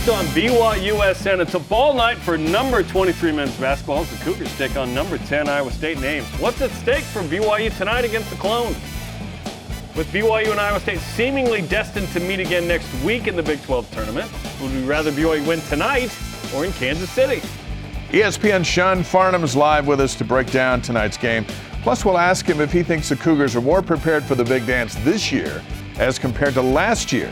on BYUSN. It's a ball night for number 23 men's basketball as the Cougars take on number 10 Iowa State in Ames. What's at stake for BYU tonight against the Clones? With BYU and Iowa State seemingly destined to meet again next week in the Big 12 tournament, would we rather BYU win tonight or in Kansas City? ESPN's Sean Farnham is live with us to break down tonight's game. Plus, we'll ask him if he thinks the Cougars are more prepared for the big dance this year as compared to last year.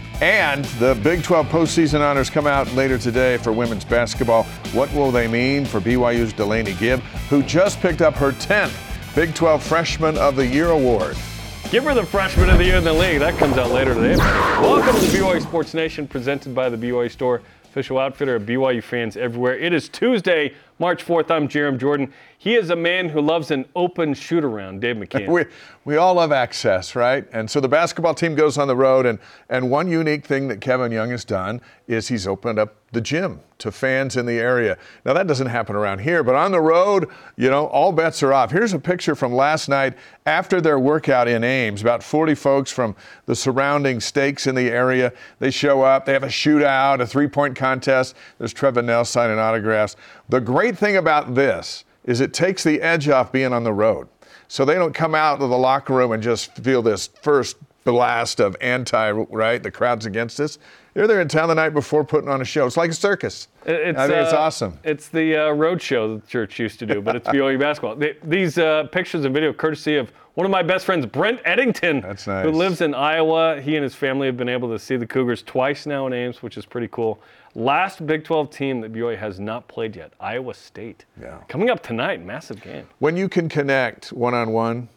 And the Big 12 postseason honors come out later today for women's basketball. What will they mean for BYU's Delaney Gibb, who just picked up her 10th Big 12 Freshman of the Year award? Give her the Freshman of the Year in the league. That comes out later today. Welcome to BYU Sports Nation, presented by the BYU Store, official outfitter of BYU fans everywhere. It is Tuesday, March 4th. I'm Jerem Jordan. He is a man who loves an open shoot-around, Dave McKeon. We all love access, right? And so the basketball team goes on the road, and one unique thing that Kevin Young has done is he's opened up the gym to fans in the area. Now, that doesn't happen around here, but on the road, you know, all bets are off. Here's a picture from last night after their workout in Ames. About 40 folks from the surrounding stakes in the area. They show up. They have a shootout, a three-point contest. There's Trevor Nell signing autographs. The great thing about this is it takes the edge off being on the road. So they don't come out of the locker room and just feel this first blast of right? The crowd's against us. They're there in town the night before putting on a show. It's like a circus. I think it's awesome. It's the road show the church used to do, but it's BYU basketball. These pictures and video courtesy of one of my best friends, Brent Eddington, That's nice. Who lives in Iowa. He and his family have been able to see the Cougars twice now in Ames, which is pretty cool. Last Big 12 team that BYU has not played yet, Iowa State. Yeah. Coming up tonight, massive game. When you can connect one-on-one,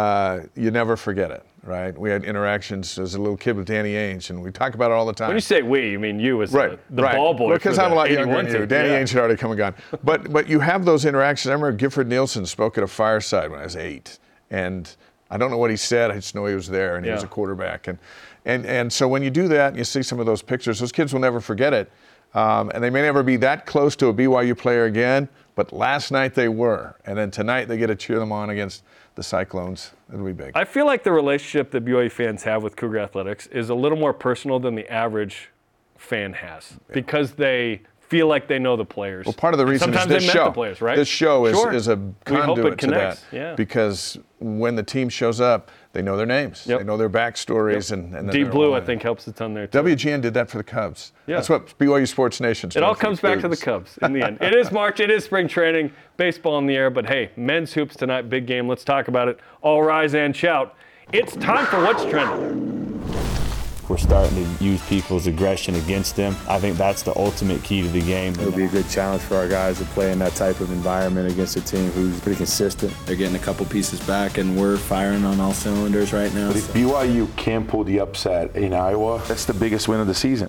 you never forget it, right? We had interactions as a little kid with Danny Ainge, and we talk about it all the time. When you say we, you mean you as right, the right. ball boy. Because I'm a lot younger than you. team. Danny Ainge had already come and gone. But you have those interactions. I remember Gifford Nielsen spoke at a fireside when I was 8, and I don't know what he said. I just know he was there, and he was a quarterback. And so when you do that and you see some of those pictures, those kids will never forget it. And they may never be that close to a BYU player again, but last night they were. And then tonight they get to cheer them on against the Cyclones. It'll be big. I feel like the relationship that BYU fans have with Cougar Athletics is a little more personal than the average fan has because they feel like they know the players. Well, part of the reason Sometimes is this they met show. the players, right? This show is a We hope conduit it to connects. that. Yeah. Because when the team shows up, they know their names. Yep. They know their backstories. And then Deep Blue, I think, helps a ton there, too. WGN did that for the Cubs. Yeah. That's what BYU Sports Nation It all comes back to the Cubs in the end. It is March. It is spring training. Baseball in the air. But, hey, men's hoops tonight, big game. Let's talk about it. All rise and shout. It's time for What's Trending. We're starting to use people's aggression against them. I think that's the ultimate key to the game. It'll be a good challenge for our guys to play in that type of environment against a team who's pretty consistent. They're getting a couple pieces back, and we're firing on all cylinders right now. But if BYU can pull the upset in Iowa, that's the biggest win of the season.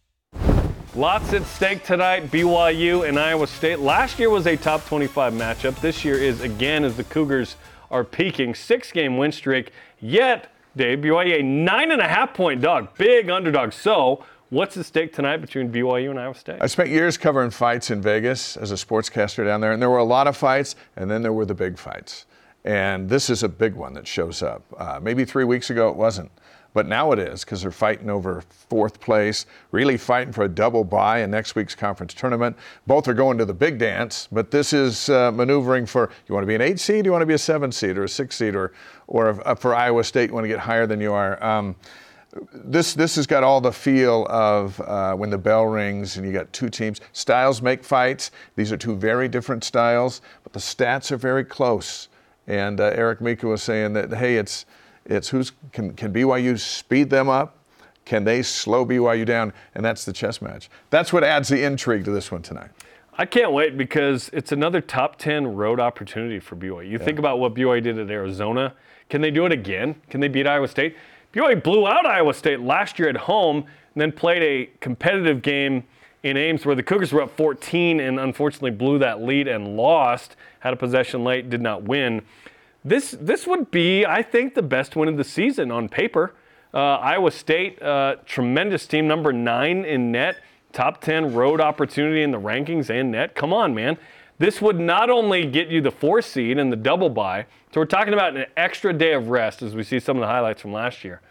Lots at stake tonight, BYU and Iowa State. Last year was a top 25 matchup. This year is again as the Cougars are peaking. 6-game win streak, yet Dave, BYU a 9.5-point dog, big underdog. So what's at stake tonight between BYU and Iowa State? I spent years covering fights in Vegas as a sportscaster down there, and there were a lot of fights, and then there were the big fights. And this is a big one that shows up. Maybe 3 weeks ago it wasn't, but now it is because they're fighting over 4th place, really fighting for a double bye in next week's conference tournament. Both are going to the big dance, but this is maneuvering for, you want to be an 8 seed, you want to be a 7 seed or a 6 seed, or for Iowa State, you want to get higher than you are. This has got all the feel of when the bell rings and you got two teams. Styles make fights. These are two very different styles, but the stats are very close. And Eric Mika was saying that, hey, it's can BYU speed them up? Can they slow BYU down? And that's the chess match. That's what adds the intrigue to this one tonight. I can't wait because it's another top 10 road opportunity for BYU. You think about what BYU did at Arizona. Can they do it again? Can they beat Iowa State? BYU blew out Iowa State last year at home and then played a competitive game in Ames where the Cougars were up 14 and unfortunately blew that lead and lost. Had a possession late, did not win. This would be, I think, the best win of the season on paper. Iowa State, tremendous team, number 9 in net, top 10 road opportunity in the rankings and net. Come on, man. This would not only get you the 4 seed and the double bye, so we're talking about an extra day of rest as we see some of the highlights from last year.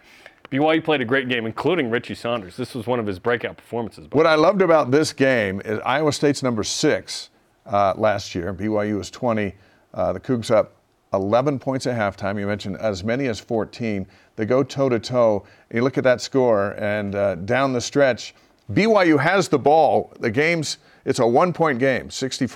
BYU played a great game, including Richie Saunders. This was one of his breakout performances. What I loved about this game is Iowa State's number 6 last year. BYU was 20. The Cougs up 11 points at halftime. You mentioned as many as 14. They go toe-to-toe. You look at that score, and down the stretch, BYU has the ball. The game's, it's a one-point game,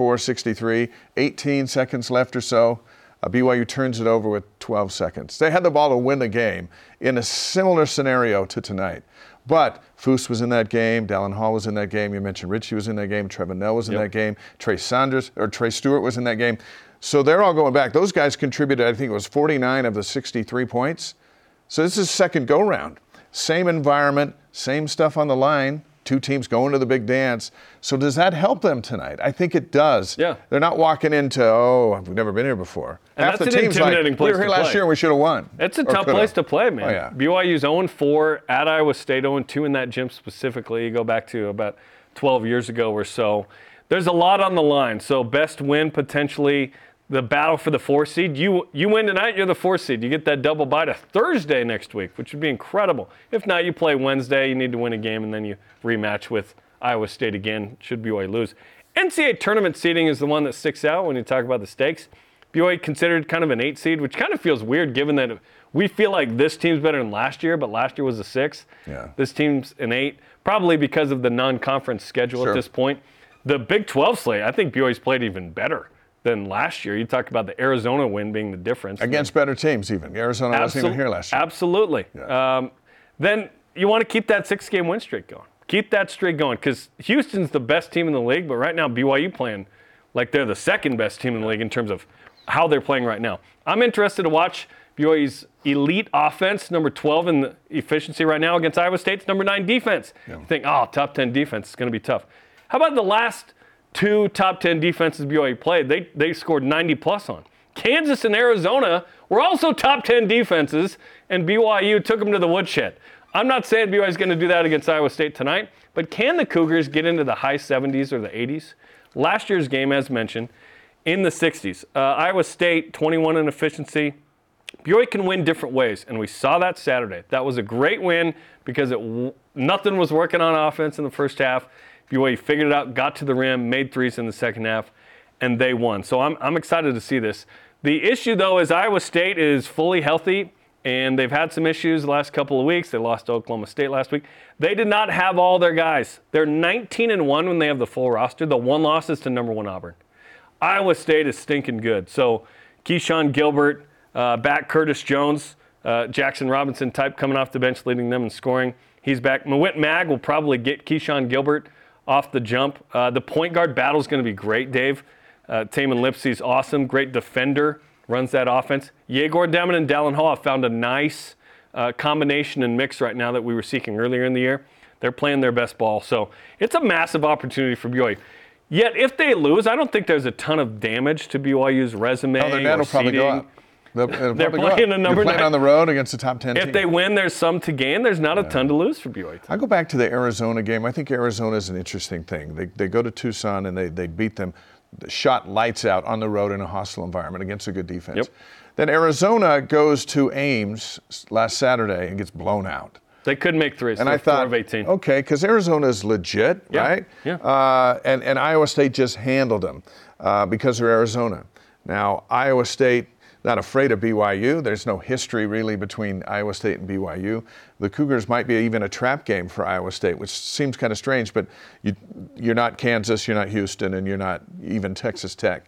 64-63, 18 seconds left or so. BYU turns it over with 12 seconds. They had the ball to win the game in a similar scenario to tonight. But Foose was in that game. Dallin Hall was in that game. You mentioned Richie was in that game. Trevin Knell was in that game. Trey Stewart was in that game. So they're all going back. Those guys contributed, I think it was 49 of the 63 points. So this is second go-round. Same environment, same stuff on the line. Two teams going to the big dance. So does that help them tonight? I think it does. Yeah. They're not walking into, oh, we've never been here before. And half that's the an team's intimidating like, place we were here to last play. year and we should have won. It's a tough place to play, man. Oh, yeah. BYU's 0-4 at Iowa State, 0-2 in that gym specifically. You go back to about 12 years ago or so. There's a lot on the line. So best win potentially. The battle for the 4 seed. You win tonight, you're the 4 seed. You get that double bye to Thursday next week, which would be incredible. If not, you play Wednesday. You need to win a game, and then you rematch with Iowa State again, should BYU lose. NCAA tournament seeding is the one that sticks out when you talk about the stakes. BYU considered kind of an 8 seed, which kind of feels weird given that we feel like this team's better than last year, but last year was a 6. Yeah. This team's an 8, probably because of the non-conference schedule at this point. The Big 12 slate, I think BYU's played even better than last year. You talked about the Arizona win being the difference. Against better teams even. Arizona wasn't even here last year. Absolutely. Yeah. Then you want to keep that 6-game win streak going. Keep that streak going because Houston's the best team in the league, but right now BYU playing like they're the second best team in the league in terms of how they're playing right now. I'm interested to watch BYU's elite offense, number 12 in the efficiency right now against Iowa State's number 9 defense. Yeah. You think, top 10 defense is going to be tough. How about the last 2 top 10 defenses BYU played? They scored 90-plus on. Kansas and Arizona were also top 10 defenses, and BYU took them to the woodshed. I'm not saying BYU is going to do that against Iowa State tonight, but can the Cougars get into the high 70s or the 80s? Last year's game, as mentioned, in the 60s. Iowa State, 21 in efficiency. BYU can win different ways, and we saw that Saturday. That was a great win because nothing was working on offense in the first half. BYU figured it out, got to the rim, made threes in the second half, and they won. So I'm excited to see this. The issue, though, is Iowa State is fully healthy, and they've had some issues the last couple of weeks. They lost to Oklahoma State last week. They did not have all their guys. They're 19-1 when they have the full roster. The one loss is to number 1 Auburn. Iowa State is stinking good. So Keyshawn Gilbert, back Curtis Jones, Jackson Robinson type coming off the bench leading them in scoring. He's back. Mawit Mag will probably get Keyshawn Gilbert off the jump. The point guard battle is going to be great, Dave. Taman Lipsey's awesome, great defender, runs that offense. Yegor Demon and Dallin Hall have found a nice combination and mix right now that we were seeking earlier in the year. They're playing their best ball, so it's a massive opportunity for BYU. Yet, if they lose, I don't think there's a ton of damage to BYU's resume their net will probably go up. They're playing a number 9. on the road against a top 10 team. If they win, there's some to gain. There's not a ton to lose for BYU. I go back to the Arizona game. I think Arizona is an interesting thing. They go to Tucson and they beat them, shot lights out on the road in a hostile environment against a good defense. Yep. Then Arizona goes to Ames last Saturday and gets blown out. They could make threes. And I thought, 4 of 18. okay, because Arizona is legit, right? Yeah. And Iowa State just handled them because they're Arizona. Now, Iowa State, not afraid of BYU. There's no history really between Iowa State and BYU. The Cougars might be even a trap game for Iowa State, which seems kind of strange, but you're not Kansas, you're not Houston, and you're not even Texas Tech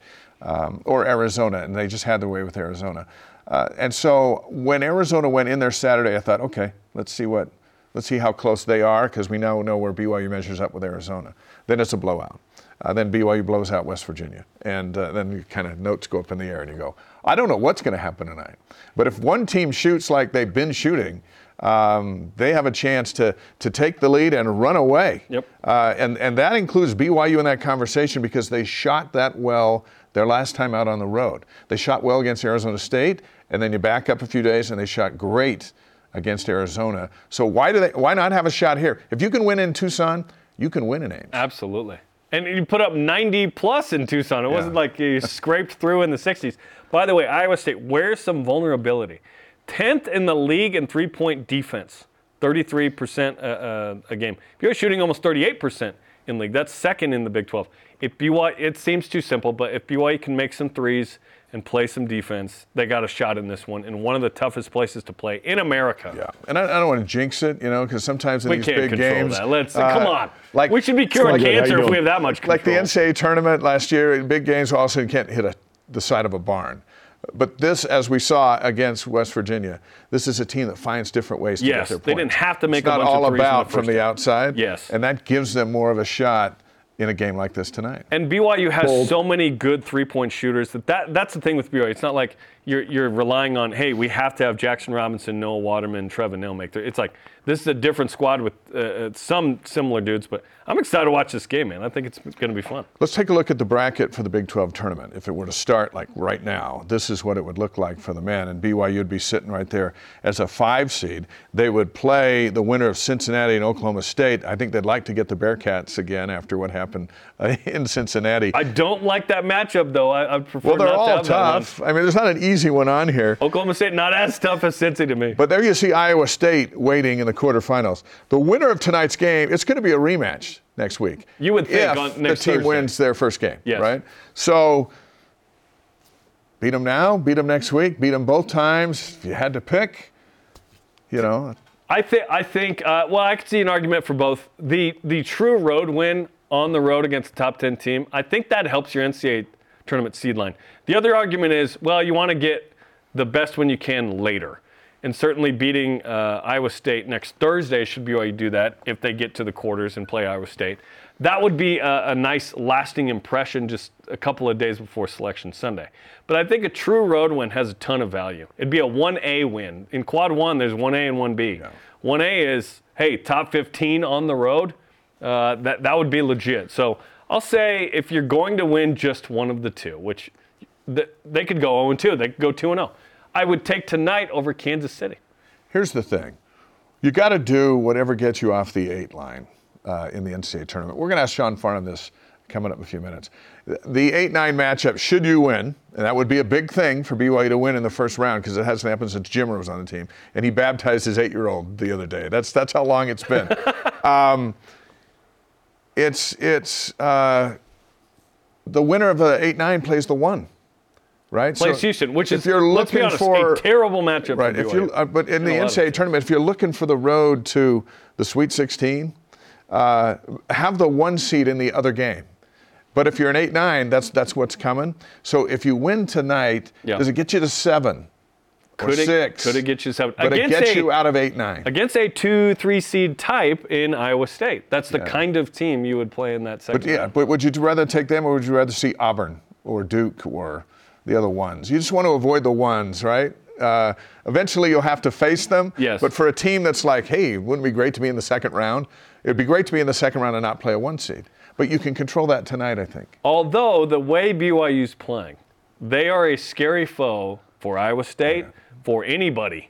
or Arizona, and they just had their way with Arizona. And so when Arizona went in there Saturday, I thought, okay, let's see how close they are, because we now know where BYU measures up with Arizona. Then it's a blowout. Then BYU blows out West Virginia. And then you kind of notes go up in the air and you go, I don't know what's going to happen tonight. But if one team shoots like they've been shooting, they have a chance to take the lead and run away. Yep. And that includes BYU in that conversation because they shot that well their last time out on the road. They shot well against Arizona State, and then you back up a few days and they shot great against Arizona. So why not have a shot here? If you can win in Tucson, you can win in Ames. Absolutely. And you put up 90-plus in Tucson. It wasn't like you scraped through in the 60s. By the way, Iowa State, where's some vulnerability? 10th in the league in three-point defense. 33% a game. BYU shooting almost 38% in league. That's second in the Big 12. If BYU, it seems too simple, but if BYU can make some threes and play some defense, they got a shot in this one, in one of the toughest places to play in America. Yeah, and I don't want to jinx it, because sometimes in We these can't big control games, that. Let's come on. We should be curing Good. How cancer you if we doing? have that much control. like the NCAA tournament last year, in big games, all of a sudden you can't hit the side of a barn. But this, as we saw against West Virginia, this is a team that finds different ways to get their points. They didn't have to make it's a bunch not all of threes in about the from first the half. outside. Yes. And that gives them more of a shot in a game like this tonight. And BYU has so many good three-point shooters that's the thing with BYU. It's not like you're relying on, hey, we have to have Jackson Robinson, Noah Waterman, Trevin Nell make It's like this is a different squad with some similar dudes. But I'm excited to watch this game, man. I think it's going to be fun. Let's take a look at the bracket for the Big 12 tournament. If it were to start like right now, this is what it would look like for the men. And BYU would be sitting right there as a 5 seed. They would play the winner of Cincinnati and Oklahoma State. I think they'd like to get the Bearcats again after what happened in Cincinnati. I don't like that matchup, though. I prefer Well, they're not to all have that one. tough. I mean, there's not an easy one on here. Oklahoma State not as tough as Cincy to me. But there you see Iowa State waiting in the quarterfinals. The winner of tonight's game, it's going to be a rematch next week. You would think if on next the team Thursday. wins their first game, Yes. right? So beat them now, beat them next week, beat them both times. If you had to pick, I think. Well, I could see an argument for both. The true road win on the road against a top 10 team, I think that helps your NCAA tournament seed line. The other argument is, well, you want to get the best when you can later. And certainly beating Iowa State next Thursday should BYU do that if they get to the quarters and play Iowa State. That would be a nice lasting impression just a couple of days before Selection Sunday. But I think a true road win has a ton of value. It'd be a 1A win. In Quad 1, there's 1A and 1B. Yeah. 1A is, hey, top 15 on the road. That would be legit. So I'll say if you're going to win just one of the two, which they could go 0-2. They could go 2-0. I would take tonight over Kansas City. Here's the thing. You got to do whatever gets you off the 8 line in the NCAA tournament. We're going to ask Sean Farnham this coming up in a few minutes. The 8-9 matchup, should you win, and that would be a big thing for BYU to win in the first round because it hasn't happened since Jimmer was on the team, and he baptized his 8-year-old the other day. That's how long it's been. The winner of the 8-9 plays the 1. Right? Plays Houston, which is, you're let's be honest, a terrible matchup right, for BYU. But in the NCAA tournament, if you're looking for the road to the Sweet 16, have the 1 seed in the other game. But if you're an 8-9, that's what's coming. So if you win tonight, does it get you to 7 or 6? Could it get you 7? But it gets you out of 8-9. Against a 2-3 seed type in Iowa State. That's the kind of team you would play in that second round. But would you rather take them or would you rather see Auburn or Duke or the other ones? You just want to avoid the ones, right? Eventually you'll have to face them. Yes. But for a team that's like, hey, wouldn't it be great to be in the second round? It'd be great to be in the second round and not play a 1 seed. But you can control that tonight, I think. Although the way BYU's playing, they are a scary foe for Iowa State, for anybody.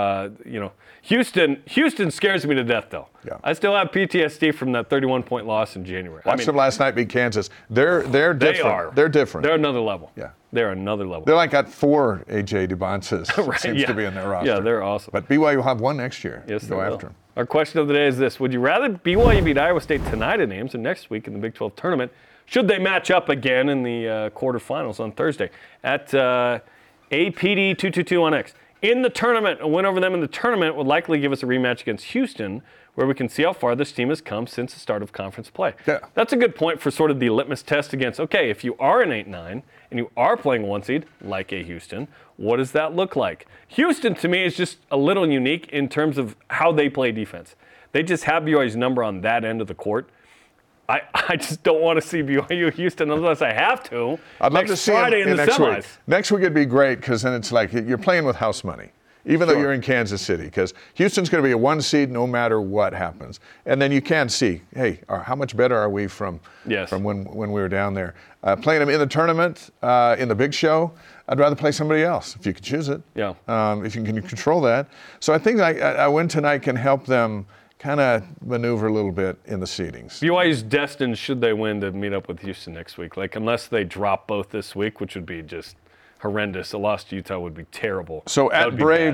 Houston scares me to death, though. Yeah. I still have PTSD from that 31-point loss in January. Watched them last night beat Kansas. They're different. They are. They're different. They're another level. Yeah. They're another level. They're like got 4 A.J. Dubonces. Right, seems to be in their roster. Yeah, they're awesome. But BYU will have 1 next year. Yes, Go they will. after them. Our question of the day is this. Would you rather BYU beat Iowa State tonight in Ames and next week in the Big 12 tournament? Should they match up again in the quarterfinals on Thursday at APD 222 on X? In the tournament, a win over them in the tournament would likely give us a rematch against Houston, where we can see how far this team has come since the start of conference play. Yeah. That's a good point for sort of the litmus test against, okay, if you are an 8-9 and you are playing 1 seed, like a Houston, what does that look like? Houston, to me, is just a little unique in terms of how they play defense. They just have BYU's number on that end of the court. I just don't want to see BYU Houston unless I have to. I'd love to see Friday them in the next semis. week. Next week it'd be great because then it's like you're playing with house money, even though you're in Kansas City. Because Houston's going to be a 1 seed no matter what happens. And then you can see, hey, how much better are we from when we were down there? Playing them in the tournament, in the big show, I'd rather play somebody else if you could choose it. Yeah. If you can control that. So I think a win tonight can help them kind of maneuver a little bit in the seedings. BYU's destined, should they win, to meet up with Houston next week. Like, unless they drop both this week, which would be just horrendous. A loss to Utah would be terrible. So at Braves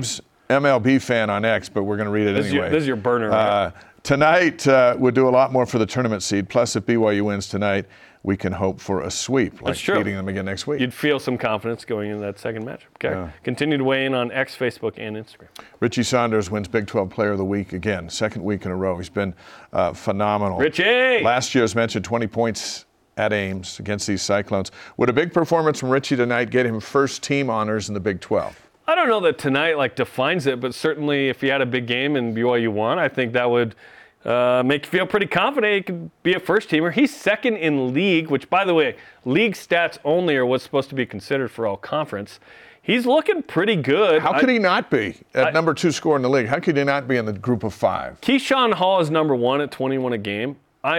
MLB fan on X, but we're going to read it anyway. This is your burner, right? Tonight, we'll do a lot more for the tournament seed. Plus, if BYU wins tonight, we can hope for a sweep, like beating them again next week. You'd feel some confidence going into that second match. Okay. Yeah. Continue to weigh in on X, Facebook, and Instagram. Richie Saunders wins Big 12 Player of the Week again, second week in a row. He's been phenomenal. Richie! Last year, as mentioned, 20 points at Ames against these Cyclones. Would a big performance from Richie tonight get him first team honors in the Big 12? I don't know that tonight defines it, but certainly if he had a big game and BYU won, I think that would make you feel pretty confident he could be a first-teamer. He's second in league, which, by the way, league stats only are what's supposed to be considered for all conference. He's looking pretty good. How could he not be at number 2 scorer in the league? How could he not be in the group of 5? Keyshawn Hall is number 1 at 21 a game.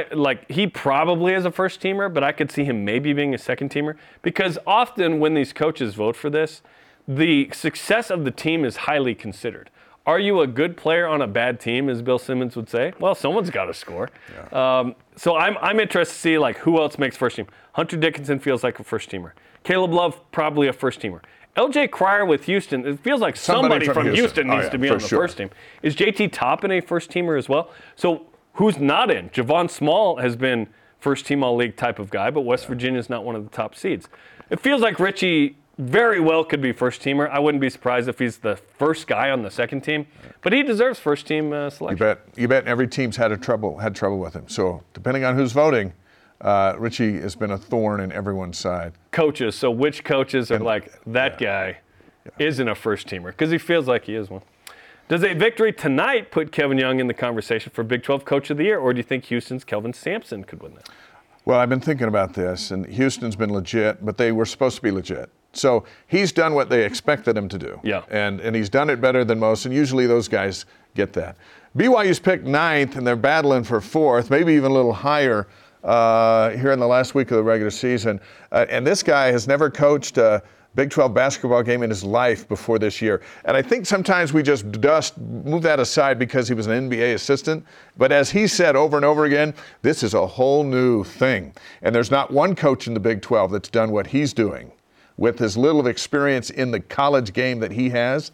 He probably is a first-teamer, but I could see him maybe being a second-teamer because often when these coaches vote for this, the success of the team is highly considered. Are you a good player on a bad team, as Bill Simmons would say? Well, someone's got to score. Yeah. So I'm interested to see who else makes first team. Hunter Dickinson feels like a first-teamer. Caleb Love, probably a first-teamer. LJ Cryer with Houston, it feels like somebody from Houston needs to be on the first team. Is JT Toppin a first-teamer as well? So who's not in? Javon Small has been first-team all-league type of guy, but West Virginia's not one of the top seeds. It feels like Richie very well could be first-teamer. I wouldn't be surprised if he's the first guy on the second team, but he deserves first-team selection. You bet every team's had trouble with him. So depending on who's voting, Richie has been a thorn in everyone's side. Coaches, so which coaches are guy isn't a first-teamer? Because he feels like he is one. Does a victory tonight put Kevin Young in the conversation for Big 12 Coach of the Year, or do you think Houston's Kelvin Sampson could win that? Well, I've been thinking about this, and Houston's been legit, but they were supposed to be legit. So he's done what they expected him to do. Yeah. And he's done it better than most, and usually those guys get that. BYU's picked 9th, and they're battling for 4th, maybe even a little higher here in the last week of the regular season. And this guy has never coached a Big 12 basketball game in his life before this year. And I think sometimes we just move that aside because he was an NBA assistant. But as he said over and over again, this is a whole new thing. And there's not one coach in the Big 12 that's done what he's doing with as little of experience in the college game that he has.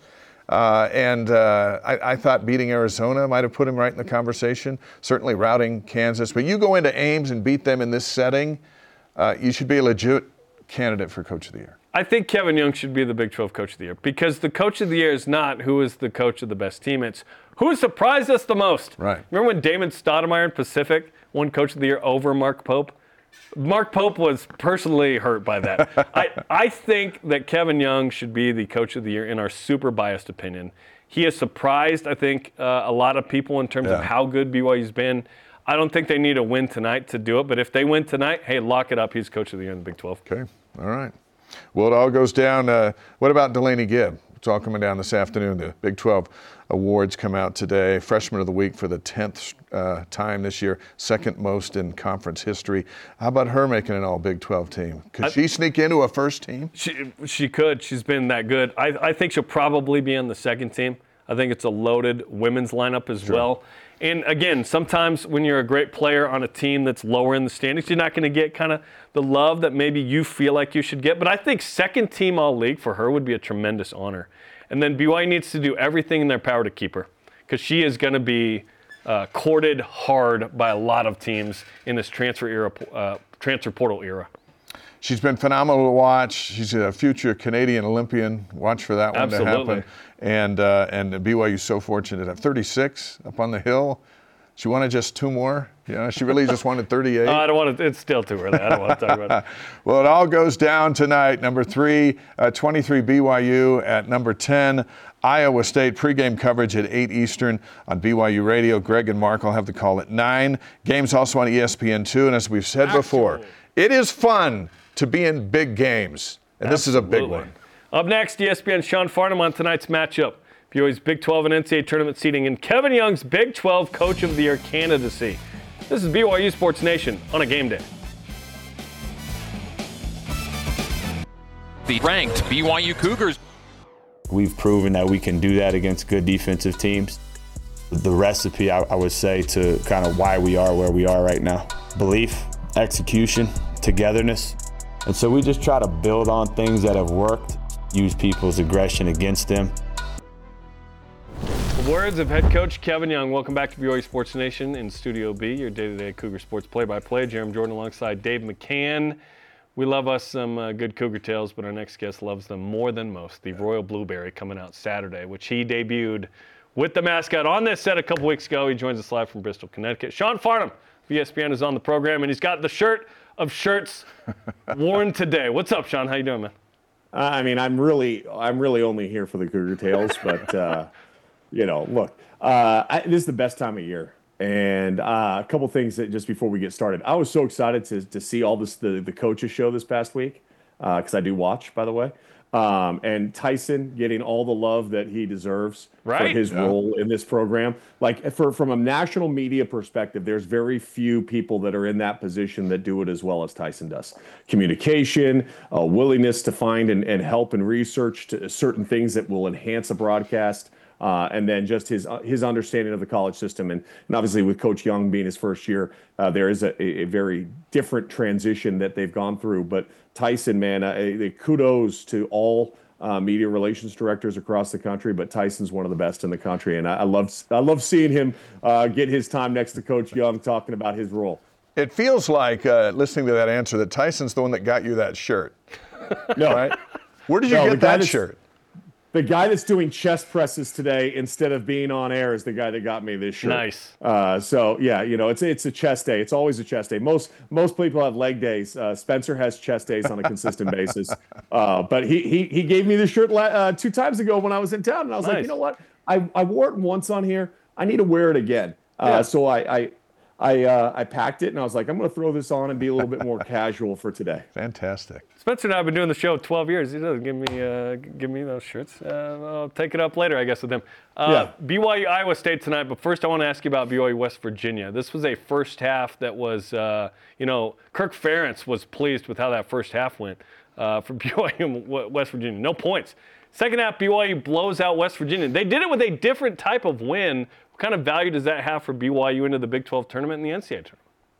I thought beating Arizona might have put him right in the conversation, certainly routing Kansas. But you go into Ames and beat them in this setting, you should be a legit candidate for Coach of the Year. I think Kevin Young should be the Big 12 Coach of the Year because the Coach of the Year is not who is the coach of the best team. It's who surprised us the most. Right. Remember when Damon Stoudemire in Pacific won Coach of the Year over Mark Pope? Mark Pope was personally hurt by that. I think that Kevin Young should be the Coach of the Year in our super biased opinion. He has surprised, I think, a lot of people in terms of how good BYU's been. I don't think they need a win tonight to do it, but if they win tonight, hey, lock it up. He's Coach of the Year in the Big 12. Okay, all right. Well, it all goes down. What about Delaney Gibb? It's all coming down this afternoon. The Big 12 awards come out today. Freshman of the Week for the 10th time this year, second most in conference history. How about her making an all Big 12 team? Could she sneak into a first team? She could. She's been that good. I think she'll probably be on the second team. I think it's a loaded women's lineup as well. And again, sometimes when you're a great player on a team that's lower in the standings, you're not going to get kind of the love that maybe you feel like you should get. But I think second team all-league for her would be a tremendous honor. And then BYU needs to do everything in their power to keep her because she is going to be courted hard by a lot of teams in this transfer portal era. She's been phenomenal to watch. She's a future Canadian Olympian. Watch for that one to happen. And BYU is so fortunate to have 36 up on the hill. She wanted just 2 more. She really just wanted 38. I don't want to. It's still too early. I don't want to talk about it. Well, it all goes down tonight. Number 3, 23 BYU at number 10. Iowa State pregame coverage at 8 Eastern on BYU Radio. Greg and Mark will have the call at 9. Games also on ESPN2. And as we've said before, it is fun to be in big games. And this is a big one. Up next, ESPN's Sean Farnham on tonight's matchup. BYU's Big 12 and NCAA tournament seeding and Kevin Young's Big 12 Coach of the Year candidacy. This is BYU Sports Nation on a game day. The ranked BYU Cougars. We've proven that we can do that against good defensive teams. The recipe, I would say, to kind of why we are where we are right now. Belief, execution, togetherness. And so we just try to build on things that have worked, use people's aggression against them. Words of head coach Kevin Young. Welcome back to BYU Sports Nation in Studio B, your day-to-day Cougar Sports play-by-play. Jeremy Jordan alongside Dave McCann. We love us some good Cougar tales, but our next guest loves them more than most. The Royal Blueberry coming out Saturday, which he debuted with the mascot on this set a couple weeks ago. He joins us live from Bristol, Connecticut. Sean Farnham of ESPN is on the program, and he's got the shirt of shirts worn today. What's up, Sean? How you doing, man? I mean, I'm really only here for the Cougar tales, but look, this is the best time of year, and a couple things that just before we get started, I was so excited to see all this the coaches show this past week because I do watch, by the way, and Tyson getting all the love that he deserves for his role in this program. Like from a national media perspective, there's very few people that are in that position that do it as well as Tyson does. Communication, willingness to find and help and research to certain things that will enhance a broadcast. And then just his understanding of the college system. And obviously with Coach Young being his first year, there is a very different transition that they've gone through. But Tyson, man, kudos to all media relations directors across the country, but Tyson's one of the best in the country. And I love seeing him get his time next to Coach Young talking about his role. It feels like, listening to that answer, that Tyson's the one that got you that shirt. No. Right? Where did you get that shirt? The guy that's doing chest presses today instead of being on air is the guy that got me this shirt. Nice. So yeah, it's a chest day. It's always a chest day. Most people have leg days. Spencer has chest days on a consistent basis. But he gave me this shirt 2 times ago when I was in town, and I was like, you know what? I wore it once on here. I need to wear it again. So I packed it, and I was like, I'm going to throw this on and be a little bit more casual for today. Fantastic. Spencer and I have been doing the show 12 years. He doesn't give me those shirts. I'll take it up later, I guess, with him. BYU Iowa State tonight, but first I want to ask you about BYU West Virginia. This was a first half that was, Kirk Ferentz was pleased with how that first half went for BYU West Virginia. No points. Second half, BYU blows out West Virginia. They did it with a different type of win. What kind of value does that have for BYU into the Big 12 tournament and the NCAA tournament?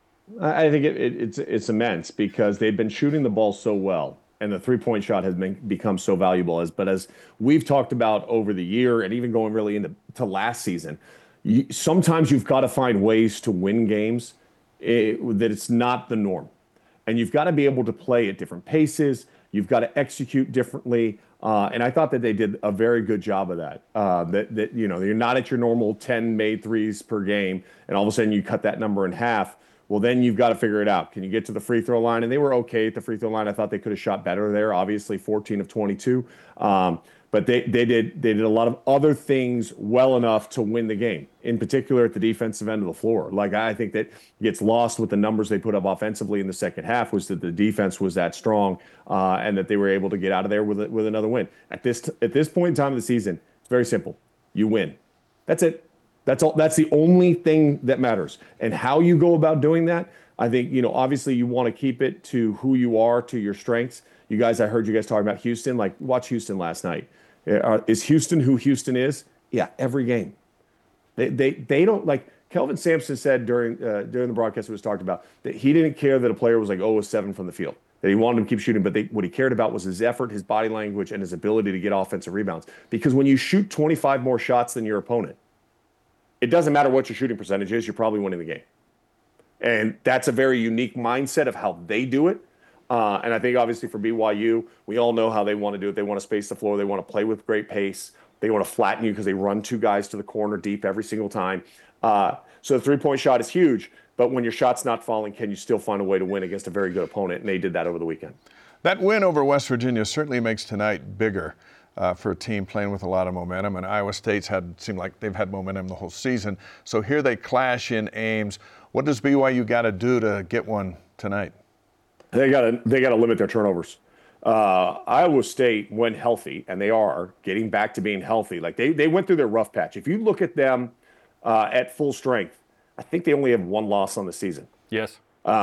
I think it's immense because they've been shooting the ball so well, and the three-point shot has become so valuable. But as we've talked about over the year, and even going really into last season, sometimes you've got to find ways to win games that it's not the norm, and you've got to be able to play at different paces. You've got to execute differently. And I thought that they did a very good job of that. You're not at your normal 10 made threes per game, and all of a sudden you cut that number in half. Well, then you've got to figure it out. Can you get to the free throw line? And they were okay at the free throw line. I thought they could have shot better there. Obviously, 14 of 22. But they did a lot of other things well enough to win the game. In particular, at the defensive end of the floor. Like I think that gets lost with the numbers they put up offensively in the second half was that the defense was that strong and that they were able to get out of there with another win. At this point in time of the season, it's very simple. You win. That's it. That's all. That's the only thing that matters. And how you go about doing that, I think, obviously you want to keep it to who you are, to your strengths. You guys, I heard you guys talking about Houston. Like, watch Houston last night. Is Houston who Houston is? Yeah, every game. They don't, like Kelvin Sampson said during the broadcast it was talked about, that he didn't care that a player was like 0-7 from the field. That he wanted him to keep shooting, but what he cared about was his effort, his body language, and his ability to get offensive rebounds. Because when you shoot 25 more shots than your opponent, it doesn't matter what your shooting percentage is, you're probably winning the game. And that's a very unique mindset of how they do it. And I think obviously for BYU, we all know how they want to do it. They want to space the floor. They want to play with great pace. They want to flatten you because they run 2 guys to the corner deep every single time. So the three-point shot is huge. But when your shot's not falling, can you still find a way to win against a very good opponent? And they did that over the weekend. That win over West Virginia certainly makes tonight bigger. For a team playing with a lot of momentum, and Iowa State's seemed like they've had momentum the whole season. So here they clash in Ames. What does BYU got to do to get one tonight? They got to limit their turnovers. Iowa State, when healthy, and they are getting back to being healthy. Like they went through their rough patch. If you look at them at full strength, I think they only have 1 loss on the season. Yes.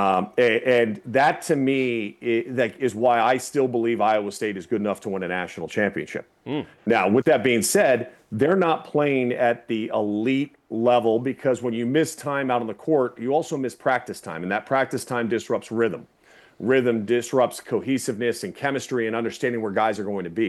And that to me is why I still believe Iowa State is good enough to win a national championship. Now, with that being said, they're not playing at the elite level because when you miss time out on the court, you also miss practice time, and that practice time disrupts rhythm. Rhythm disrupts cohesiveness and chemistry and understanding where guys are going to be.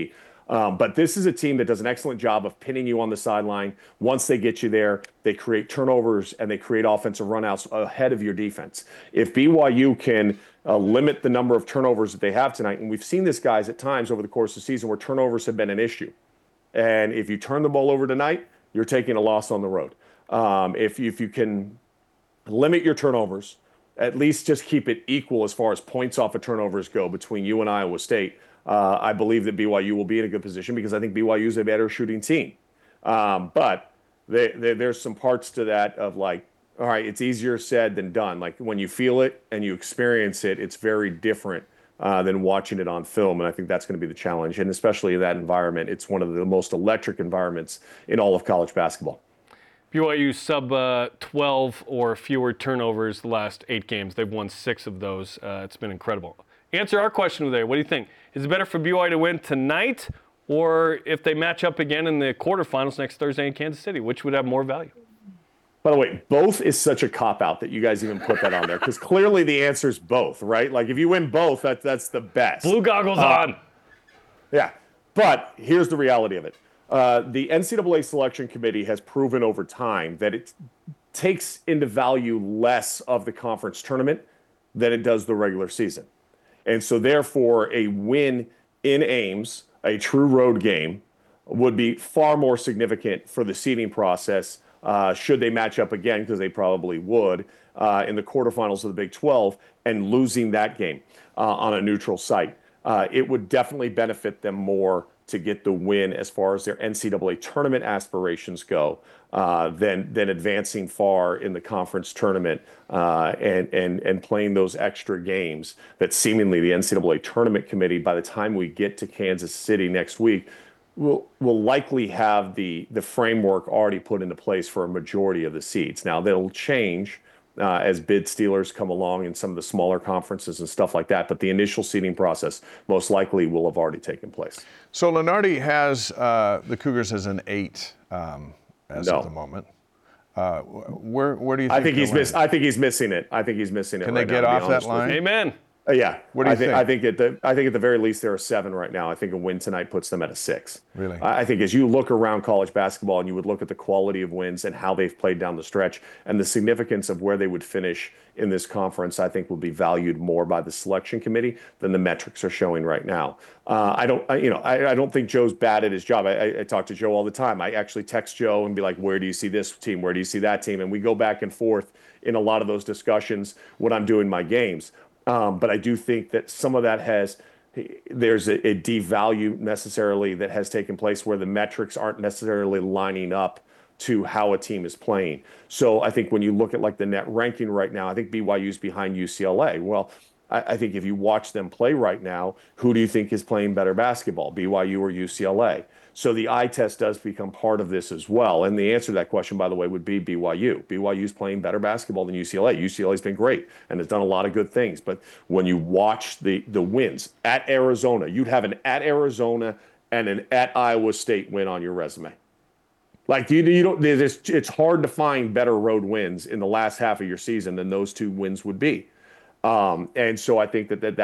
But this is a team that does an excellent job of pinning you on the sideline. Once they get you there, they create turnovers and they create offensive runouts ahead of your defense. If BYU can limit the number of turnovers that they have tonight, and we've seen this, guys, at times over the course of the season where turnovers have been an issue. And if you turn the ball over tonight, you're taking a loss on the road. If you can limit your turnovers, at least just keep it equal as far as points off of turnovers go between you and Iowa State, I believe that BYU will be in a good position because I think BYU is a better shooting team. But there's some parts to that of like, all right, it's easier said than done. Like when you feel it and you experience it, it's very different than watching it on film. And I think that's going to be the challenge. And especially in that environment, it's one of the most electric environments in all of college basketball. BYU sub 12 or fewer turnovers the last 8 games. They've won 6 of those. It's been incredible. Answer our question today. What do you think? Is it better for BYU to win tonight or if they match up again in the quarterfinals next Thursday in Kansas City? Which would have more value? By the way, both is such a cop-out that you guys even put that on there because clearly the answer is both, right? Like if you win both, that's the best. Blue goggles on. Yeah, but here's the reality of it. The NCAA Selection Committee has proven over time that it takes into value less of the conference tournament than it does the regular season. And so therefore, a win in Ames, a true road game, would be far more significant for the seeding process should they match up again, because they probably would, in the quarterfinals of the Big 12, and losing that game on a neutral site. It would definitely benefit them more to get the win as far as their NCAA tournament aspirations go than advancing far in the conference tournament and playing those extra games that seemingly the NCAA tournament committee, by the time we get to Kansas City next week, will likely have the framework already put into place for a majority of the seeds. Now, that'll change as bid stealers come along in some of the smaller conferences and stuff like that. But the initial seeding process most likely will have already taken place. So Lunardi has the Cougars as an 8 as of the moment. Where do you think? I think he's missing it. I think he's missing it. Can right they get now, off that line? Amen. Yeah. What do you think? I think at the very least they're a 7 right now. I think a win tonight puts them at a 6. Really? I think as you look around college basketball and you would look at the quality of wins and how they've played down the stretch and the significance of where they would finish in this conference, I think will be valued more by the selection committee than the metrics are showing right now. I don't think Joe's bad at his job. I talk to Joe all the time. I actually text Joe and be like, where do you see this team? Where do you see that team? And we go back and forth in a lot of those discussions when I'm doing my games. But I do think that some of that there's a devalue necessarily that has taken place where the metrics aren't necessarily lining up to how a team is playing. So I think when you look at like the net ranking right now, I think BYU's behind UCLA. Well, I think if you watch them play right now, who do you think is playing better basketball, BYU or UCLA? So the eye test does become part of this as well. And the answer to that question, by the way, would be BYU. BYU's playing better basketball than UCLA. UCLA's been great and has done a lot of good things. But when you watch the wins at Arizona, you'd have an at Arizona and an at Iowa State win on your resume. Like you don't. It's hard to find better road wins in the last half of your season than those 2 wins would be. And so I think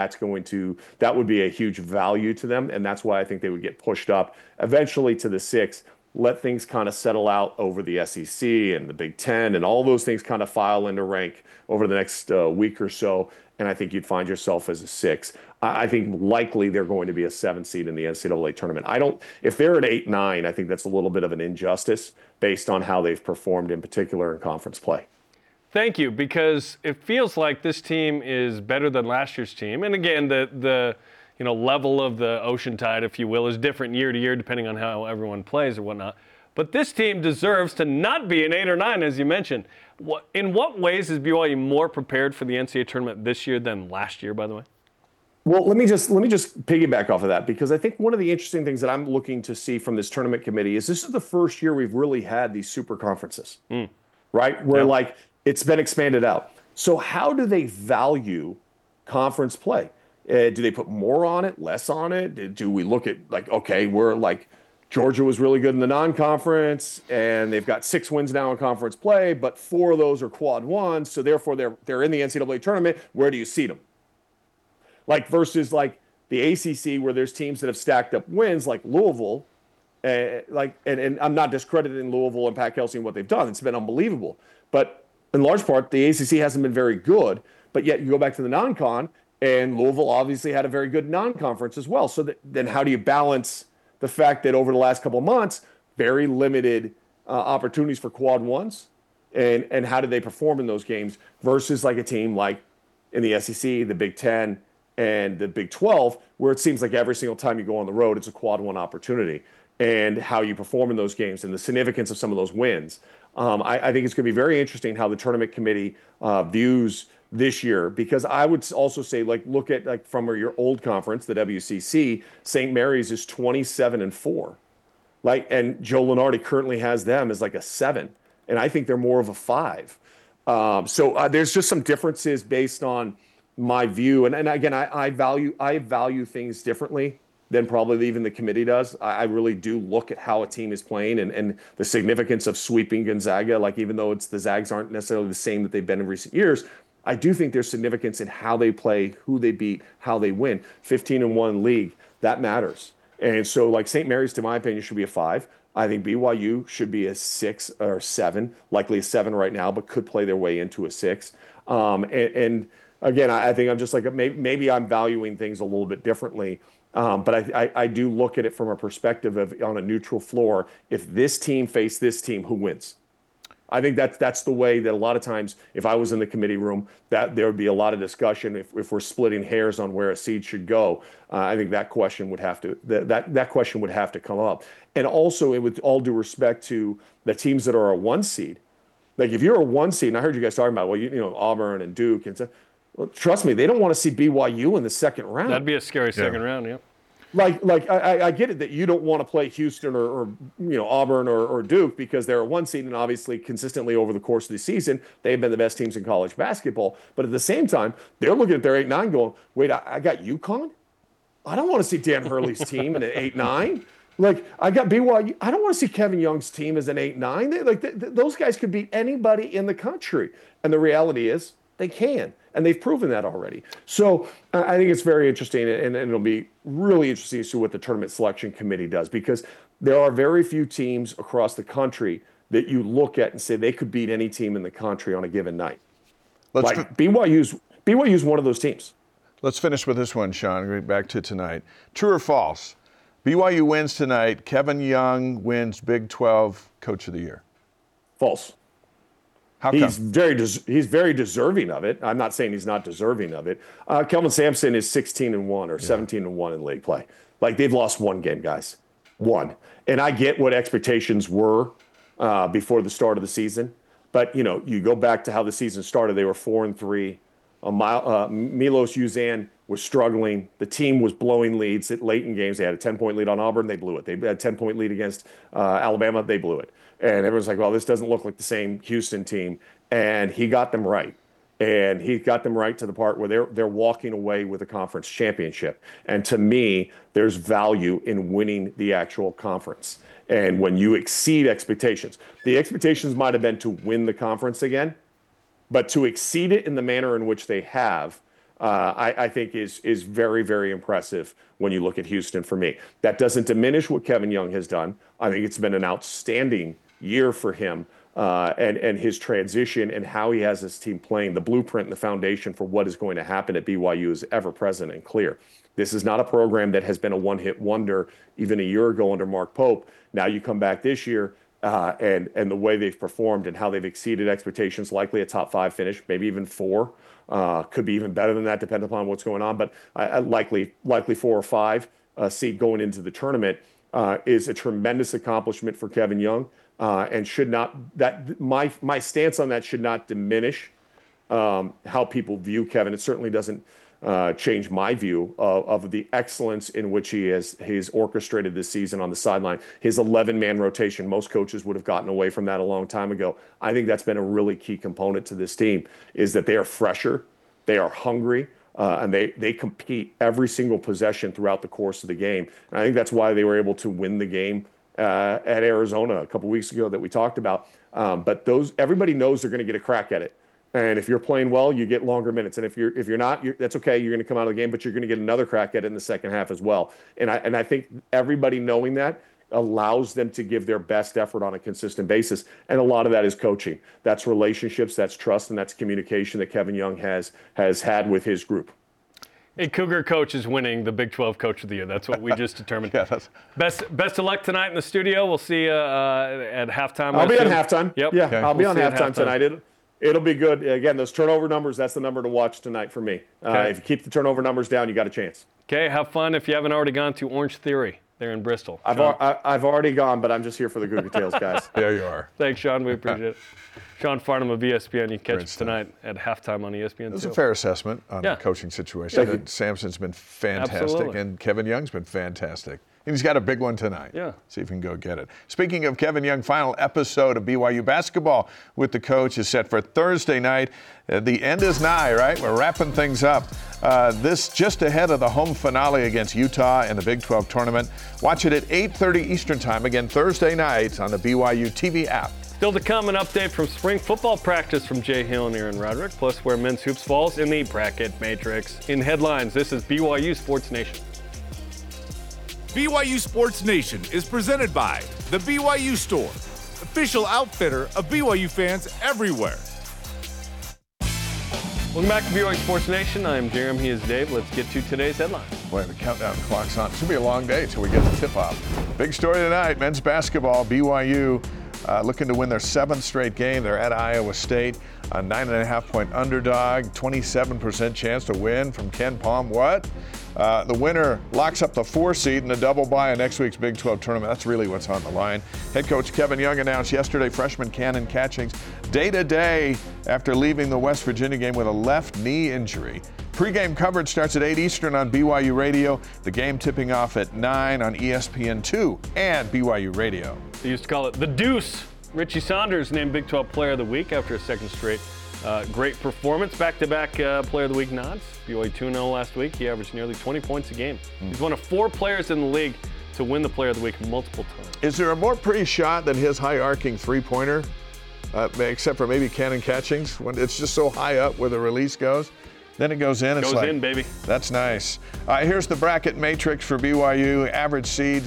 that would be a huge value to them. And that's why I think they would get pushed up eventually to the 6, let things kind of settle out over the SEC and the Big Ten and all those things kind of file into rank over the next week or so. And I think you'd find yourself as a 6. I think likely they're going to be a 7 seed in the NCAA tournament. If they're at 8, 9, I think that's a little bit of an injustice based on how they've performed in particular in conference play. Thank you, because it feels like this team is better than last year's team. And again, the level of the ocean tide, if you will, is different year to year depending on how everyone plays or whatnot. But this team deserves to not be an 8 or 9, as you mentioned. In what ways is BYU more prepared for the NCAA tournament this year than last year, by the way? Well, let me just piggyback off of that, because I think one of the interesting things that I'm looking to see from this tournament committee is this is the first year we've really had these super conferences, right? Where it's been expanded out. So how do they value conference play? Do they put more on it, less on it? Do we look at Georgia was really good in the non-conference and they've got 6 wins now in conference play, but 4 of those are quad 1. So therefore they're in the NCAA tournament. Where do you seed them? Versus The ACC, where there's teams that have stacked up wins like Louisville, and I'm not discrediting Louisville and Pat Kelsey and what they've done. It's been unbelievable. But in large part, the ACC hasn't been very good. But yet you go back to the non-con, and Louisville obviously had a very good non-conference as well. So then how do you balance the fact that over the last couple of months, very limited opportunities for quad ones, and how do they perform in those games versus like a team like in the SEC, the Big Ten, and the Big 12, where it seems like every single time you go on the road, it's a quad one opportunity, and how you perform in those games and the significance of some of those wins. I think it's going to be very interesting how the tournament committee views this year, because I would also say, like, look at like from your old conference, the WCC, St. Mary's is 27-4. Like, and Joe Lunardi currently has them as like a 7, and I think they're more of a 5. So there's just some differences based on my view, and again, I value things differently than probably even the committee does. I really do look at how a team is playing and the significance of sweeping Gonzaga. Like, even though the Zags aren't necessarily the same that they've been in recent years, I do think there's significance in how they play, who they beat, how they win. 15-1 league, that matters. And so, like, St. Mary's, to my opinion, should be a 5. I think BYU should be a 6 or 7, likely a 7 right now, but could play their way into a 6. And again, I think I'm just like, maybe I'm valuing things a little bit differently. But I do look at it from a perspective of, on a neutral floor, if this team faced this team, who wins? I think that's the way that a lot of times, if I was in the committee room, that there would be a lot of discussion if we're splitting hairs on where a seed should go. I think that question would have to that question would have to come up. And also, with all due respect to the teams that are a 1 seed, like if you're a 1 seed, and I heard you guys talking about, well, you know, Auburn and Duke and stuff. Well, trust me, they don't want to see BYU in the second round. That'd be a scary second round, yeah. Like I get it that you don't want to play Houston or you know, Auburn or Duke because they're a 1 seed, and obviously consistently over the course of the season they've been the best teams in college basketball. But at the same time, they're looking at their 8-9 going, wait, I got UConn? I don't want to see Dan Hurley's team in an 8-9. Like, I got BYU. I don't want to see Kevin Young's team as an 8-9. Those guys could beat anybody in the country. And the reality is they can. And they've proven that already. So I think it's very interesting, and it'll be really interesting to see what the tournament selection committee does, because there are very few teams across the country that you look at and say they could beat any team in the country on a given night. BYU's one of those teams. Let's finish with this one, Sean. Back to tonight. True or false? BYU wins tonight. Kevin Young wins Big 12 Coach of the Year. False. How come? He's very deserving of it. I'm not saying he's not deserving of it. Kelvin Sampson is 16-1 or 17-1 in league play. Like, they've lost 1 game, guys. 1. And I get what expectations were before the start of the season. But, you know, you go back to how the season started. They were 4-3. Milos Uzan was struggling. The team was blowing leads late in games. They had a 10-point lead on Auburn. They blew it. They had a 10-point lead against Alabama. They blew it. And everyone's like, well, this doesn't look like the same Houston team. And he got them right. And he got them right to the part where they're walking away with a conference championship. And to me, there's value in winning the actual conference. And when you exceed expectations, the expectations might have been to win the conference again, but to exceed it in the manner in which they have, I think is very, very impressive when you look at Houston for me. That doesn't diminish what Kevin Young has done. I think it's been an outstanding year for him and his transition and how he has his team playing. The blueprint and the foundation for what is going to happen at BYU is ever present and clear. This is not a program that has been a one-hit wonder even a year ago under Mark Pope. Now you come back this year and the way they've performed and how they've exceeded expectations, likely a top 5 finish, maybe even 4. Could be even better than that, depending upon what's going on. But likely 4 or 5 seed going into the tournament is a tremendous accomplishment for Kevin Young, and should not my stance on that should not diminish how people view Kevin. It certainly doesn't change my view of the excellence in which he's orchestrated this season on the sideline. His 11-man rotation, most coaches would have gotten away from that a long time ago. I think that's been a really key component to this team, is that they are fresher, they are hungry, and they compete every single possession throughout the course of the game. And I think that's why they were able to win the game at Arizona a couple weeks ago that we talked about. But everybody knows they're going to get a crack at it. And if you're playing well, you get longer minutes. And if you're not, that's okay. You're going to come out of the game, but you're going to get another crack at it in the second half as well. And I think everybody knowing that allows them to give their best effort on a consistent basis. And a lot of that is coaching. That's relationships, that's trust, and that's communication that Kevin Young has had with his group. A Cougar coach is winning the Big 12 Coach of the Year. That's what we just determined. Best of luck tonight in the studio. We'll see you at halftime. I'll be on halftime. Yep. Yeah, Okay. I'll be on halftime tonight. It'll be good. Again, those turnover numbers, that's the number to watch tonight for me. Okay. If you keep the turnover numbers down, you got a chance. Okay, have fun if you haven't already gone to Orange Theory there in Bristol. I've already gone, but I'm just here for the Cougar Tales, guys. There you are. Thanks, Sean. We appreciate it. Sean Farnham of ESPN. You can catch us tonight at halftime on ESPN. It was a fair assessment on the coaching situation. Sampson's been fantastic, Absolutely. and Kevin Young's been fantastic. And he's got a big one tonight. Yeah. See if he can go get it. Speaking of Kevin Young, final episode of BYU basketball with the coach is set for Thursday night. The end is nigh, right? We're wrapping things up. This just ahead of the home finale against Utah in the Big 12 tournament. Watch it at 8:30 Eastern Time, again Thursday night on the BYU TV app. Still to come, an update from spring football practice from Jay Hill and Aaron Roderick, plus where men's hoops falls in the bracket matrix. In headlines, this is BYU Sports Nation. BYU Sports Nation is presented by The BYU Store, official outfitter of BYU fans everywhere. Welcome back to BYU Sports Nation. I'm Jeremy, he is Dave. Let's get to today's headline. Boy, the countdown clock's on. It's going to be a long day till we get the tip-off. Big story tonight, men's basketball, BYU looking to win their 7th straight game. They're at Iowa State, a 9.5-point underdog, 27% chance to win from Ken Palm. What? The winner locks up the 4 seed in the double bye in next week's Big 12 tournament. That's really what's on the line. Head coach Kevin Young announced yesterday freshman Cannon Catchings day-to-day after leaving the West Virginia game with a left knee injury. Pre-game coverage starts at 8 Eastern on BYU Radio. The game tipping off at 9 on ESPN2 and BYU Radio. They used to call it the Deuce. Richie Saunders named Big 12 Player of the Week after a second straight great performance. Back-to-back Player of the Week nods. BYU 2-0 last week. He averaged nearly 20 points a game. He's one of 4 players in the league to win the Player of the Week multiple times. Is there a more pretty shot than his high-arcing three-pointer, except for maybe Cannon Catchings, when it's just so high up where the release goes? Then it goes in. It's goes in, baby. That's nice. Here's the bracket matrix for BYU. Average seed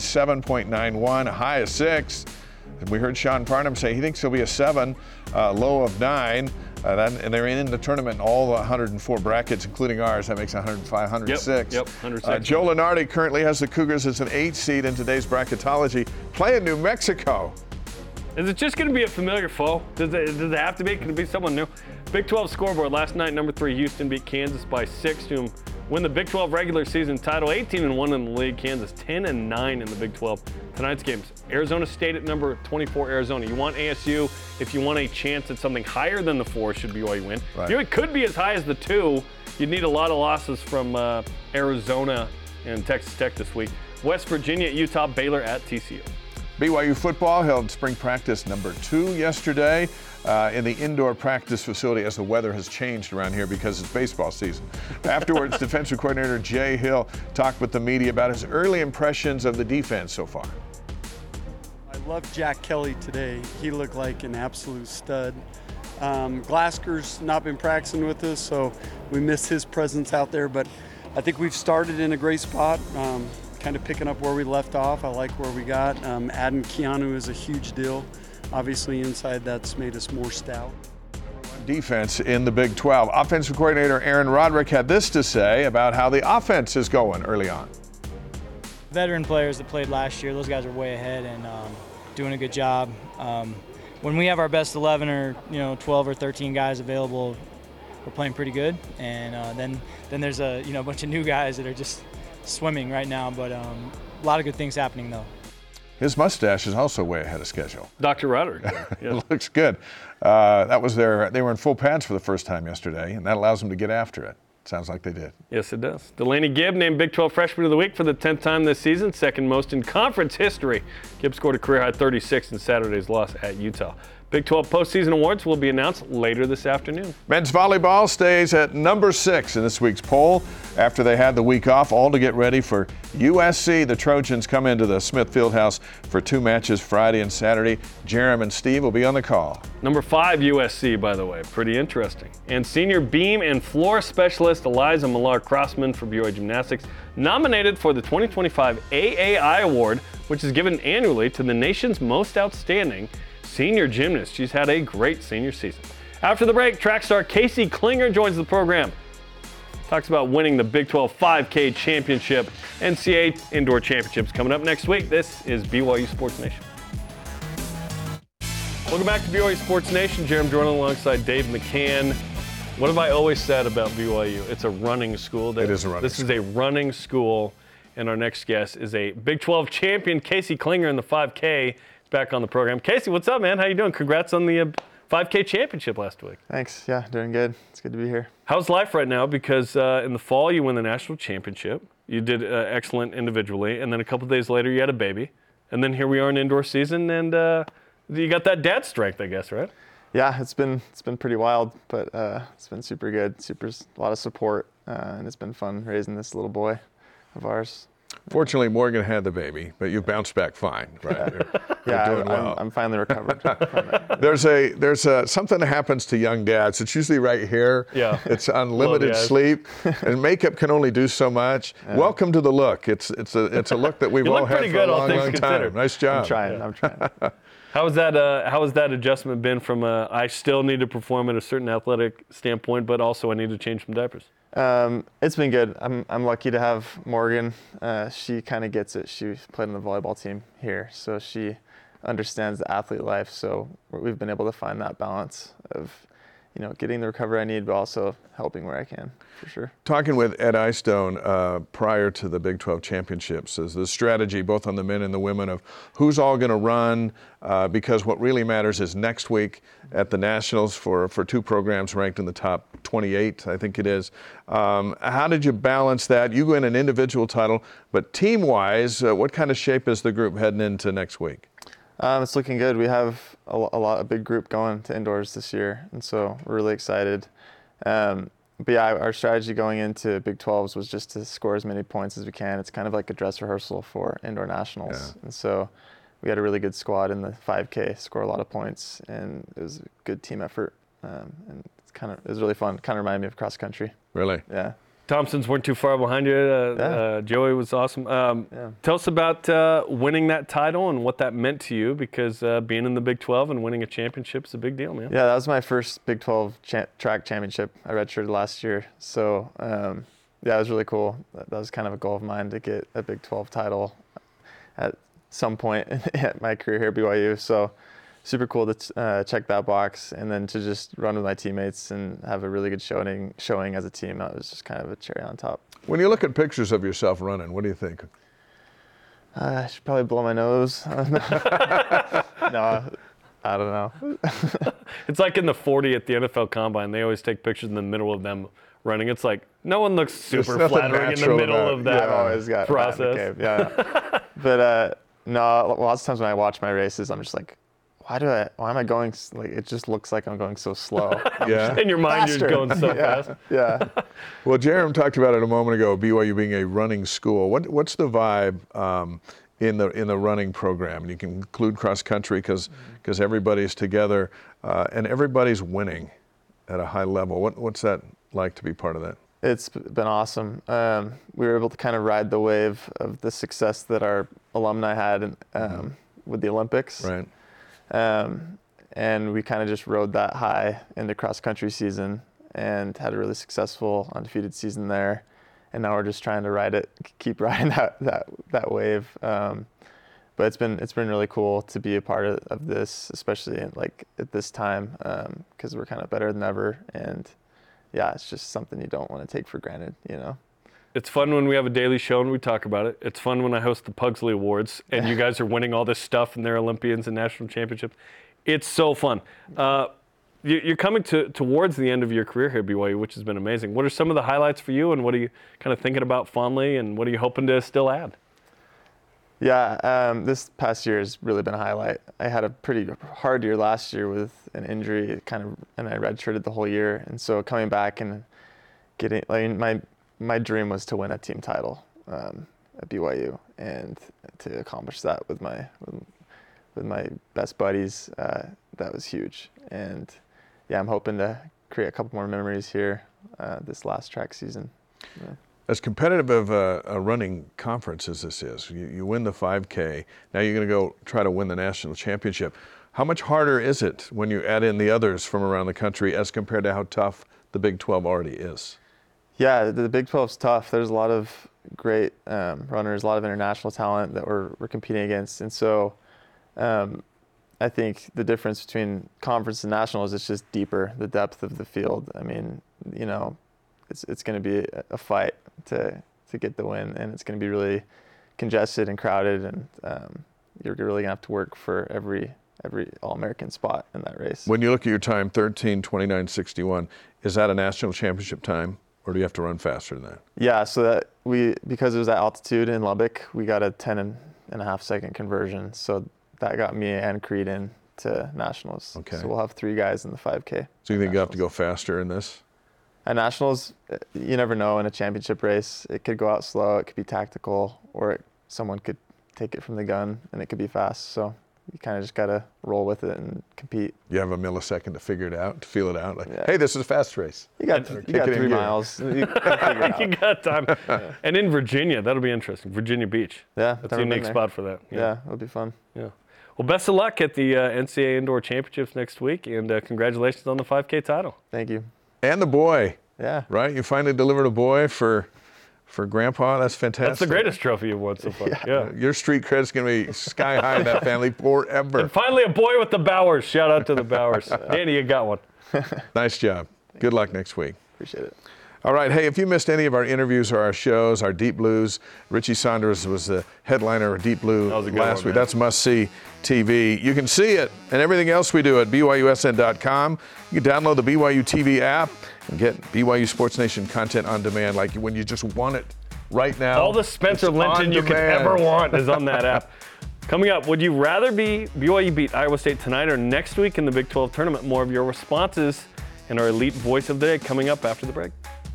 7.91, a high of 6. We heard Sean Farnham say he thinks he'll be a 7, low of 9. And they're in the tournament in all the 104 brackets, including ours. That makes 105, 106. Yep, 106. Joe Lunardi currently has the Cougars as an 8 seed in today's bracketology, playing New Mexico. Is it just going to be a familiar foe? Does it have to be? Can it be someone new? Big 12 scoreboard last night, number 3 Houston beat Kansas by 6 to win the Big 12 regular season title. 18-1 in the league. Kansas 10-9 in the Big 12. Tonight's games, Arizona State at number 24, Arizona. You want ASU if you want a chance at something higher than the 4 should BYU win. Right. It could be as high as the 2. You'd need a lot of losses from Arizona and Texas Tech this week. West Virginia at Utah, Baylor at TCU. BYU football held spring practice number 2 yesterday in the indoor practice facility as the weather has changed around here because it's baseball season. Afterwards, defensive coordinator Jay Hill talked with the media about his early impressions of the defense so far. I love Jack Kelly today. He looked like an absolute stud. Glasker's not been practicing with us, so we miss his presence out there, but I think we've started in a great spot. Kind of picking up where we left off. I like where we got. Adding Keanu is a huge deal. Obviously inside that's made us more stout. Defense in the Big 12. Offensive coordinator Aaron Roderick had this to say about how the offense is going early on. Veteran players that played last year, those guys are way ahead and doing a good job. When we have our best 11 or 12 or 13 guys available, we're playing pretty good. And then there's a bunch of new guys that are just swimming right now, but a lot of good things happening though. His mustache is also way ahead of schedule. Dr. Roderick. It looks good. They were in full pads for the first time yesterday, and that allows them to get after it. Sounds like they did. Yes, it does. Delaney Gibb named Big 12 Freshman of the Week for the 10th time this season, second most in conference history. Gibb scored a career-high 36 in Saturday's loss at Utah. Big 12 postseason awards will be announced later this afternoon. Men's volleyball stays at number 6 in this week's poll after they had the week off, all to get ready for USC. The Trojans come into the Smith Fieldhouse for 2 matches Friday and Saturday. Jerem and Steve will be on the call. Number 5 USC, by the way, pretty interesting. And senior beam and floor specialist Eliza Millar-Crossman for BYU Gymnastics nominated for the 2025 AAI Award, which is given annually to the nation's most outstanding senior gymnast. She's had a great senior season. After the break, track star Casey Klinger joins the program. Talks about winning the Big 12 5K championship, NCAA indoor championships coming up next week. This is BYU Sports Nation. Welcome back to BYU Sports Nation. Jerem Jordan alongside Dave McCann. What have I always said about BYU? It's a running school. It is a running school. This is a running school, and our next guest is a Big 12 champion, Casey Klinger, in the 5K. Back on the program. Casey, what's up, man? How you doing? Congrats on the 5K championship last week. Thanks. Yeah, doing good. It's good to be here. How's life right now? Because in the fall, you won the national championship. You did excellent individually, and then a couple of days later, you had a baby. And then here we are in indoor season, and you got that dad strength, I guess, right? Yeah, it's been pretty wild, but it's been super good. A lot of support, and it's been fun raising this little boy of ours. Fortunately, Morgan had the baby, but you bounced back fine, right? You're doing well. I'm finally recovered from it. There's something that happens to young dads. It's usually right here. Yeah. It's unlimited sleep, and makeup can only do so much. Welcome to the look. It's a look that we've all had for a long time. Nice job. I'm trying. How has that adjustment been from I still need to perform at a certain athletic standpoint, but also I need to change some diapers? It's been good. I'm lucky to have Morgan. She kind of gets it. She played on the volleyball team here, so she understands the athlete life. So we've been able to find that balance of, getting the recovery I need, but also helping where I can, for sure. Talking with Ed Eyestone prior to the Big 12 championships is the strategy, both on the men and the women, of who's all going to run, because what really matters is next week at the Nationals for 2 programs ranked in the top 28, I think it is. How did you balance that? You win an individual title, but team-wise, what kind of shape is the group heading into next week? It's looking good. We have a big group going to indoors this year, and so we're really excited. But yeah, our strategy going into Big 12s was just to score as many points as we can. It's kind of like a dress rehearsal for indoor nationals. Yeah. And so we had a really good squad in the 5K, score a lot of points, and it was a good team effort. And it was really fun. Kind of reminded me of cross country. Really? Yeah. Thompsons weren't too far behind you. Joey was awesome. Tell us about winning that title and what that meant to you, because being in the Big 12 and winning a championship is a big deal, man. Yeah, that was my first Big 12 track championship. I redshirted last year. So, it was really cool. That was kind of a goal of mine, to get a Big 12 title at some point at my career here at BYU. So, super cool to check that box, and then to just run with my teammates and have a really good showing as a team. That was just kind of a cherry on top. When you look at pictures of yourself running, what do you think? I should probably blow my nose. No, I don't know. It's like in the 40 at the NFL Combine. They always take pictures in the middle of them running. It's like no one looks super flattering in the middle of that I've always got process. Yeah. But no, lots of times when I watch my races, I'm just like, why am I going, like, it just looks like I'm going so slow. In your mind, faster. You're going so fast. Yeah. Well, Jerem talked about it a moment ago, BYU being a running school. What's the vibe in the running program? And you can include cross country because everybody's together and everybody's winning at a high level. What's that like to be part of that? It's been awesome. We were able to kind of ride the wave of the success that our alumni had with the Olympics. Right. And we kind of just rode that high into cross country season and had a really successful undefeated season there. And now we're just trying to keep riding that wave. But it's been really cool to be a part of this, especially at this time, because we're kind of better than ever. And yeah, it's just something you don't want to take for granted, It's fun when we have a daily show and we talk about it. It's fun when I host the Pugsley Awards and you guys are winning all this stuff and they're Olympians and national championships. It's so fun. You're coming towards the end of your career here at BYU, which has been amazing. What are some of the highlights for you, and what are you kind of thinking about fondly, and what are you hoping to still add? Yeah, this past year has really been a highlight. I had a pretty hard year last year with an injury, and I redshirted the whole year. And so coming back and getting, my dream was to win a team title at BYU, and to accomplish that with my best buddies, that was huge. And yeah, I'm hoping to create a couple more memories here this last track season. Yeah. As competitive of a running conference as this is, you win the 5K, now you're going to go try to win the national championship. How much harder is it when you add in the others from around the country as compared to how tough the Big 12 already is? Yeah, the Big 12 is tough. There's a lot of great runners, a lot of international talent that we're competing against. And so I think the difference between conference and national is it's just deeper, the depth of the field. I mean, you know, it's going to be a fight to get the win, and it's going to be really congested and crowded, and you're really going to have to work for every All-American spot in that race. When you look at your time, 13:29:61, is that a national championship time, or do you have to run faster than that? Yeah, so that because it was at altitude in Lubbock, we got a 10.5 second conversion. So that got me and Creed into nationals. Okay. So we'll have 3 guys in the 5K. So you think you have to go faster in this? At nationals, you never know in a championship race. It could go out slow, it could be tactical, or someone could take it from the gun and it could be fast. So you kind of just got to roll with it and compete. You have a millisecond to figure it out, to feel it out. Like, hey, this is a fast race. You got 3 miles. You got time. Yeah. And in Virginia, that'll be interesting. Virginia Beach. Yeah. That's a unique spot for that. Yeah, it'll be fun. Yeah. Well, best of luck at the NCAA Indoor Championships next week, and congratulations on the 5K title. Thank you. And the boy. Yeah. Right? You finally delivered a boy for Grandpa. That's fantastic. That's the greatest trophy you've won so far. Yeah. Your street credit's going to be sky high in that family forever. And finally, a boy with the Bowers. Shout out to the Bowers. Danny, you got one. Nice job. Good luck next week. Appreciate it. All right. Hey, if you missed any of our interviews or our shows, our Deep Blues, Richie Saunders was the headliner of Deep Blue last week. That's must-see TV. You can see it and everything else we do at BYUSN.com. You can download the BYU TV app and get BYU Sports Nation content on demand, like when you just want it right now. All the Spencer Linton you could ever want is on that app. Coming up, would you rather BYU beat Iowa State tonight or next week in the Big 12 tournament? More of your responses and our elite voice of the day coming up after the break.